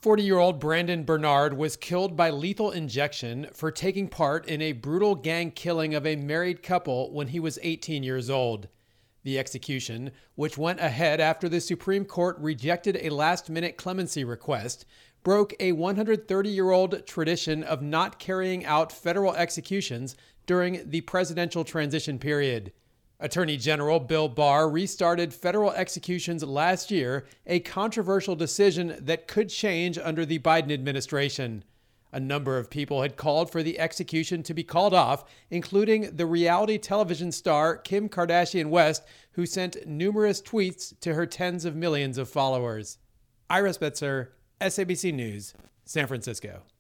40-year-old Brandon Bernard was killed by lethal injection for taking part in a brutal gang killing of a married couple when he was 18 years old. The execution, which went ahead after the Supreme Court rejected a last-minute clemency request, broke a 130-year-old tradition of not carrying out federal executions during the presidential transition period. Attorney General Bill Barr restarted federal executions last year, a controversial decision that could change under the Biden administration. A number of people had called for the execution to be called off, including the reality television star Kim Kardashian West, who sent numerous tweets to her tens of millions of followers. Ira Spitzer, SABC News, San Francisco.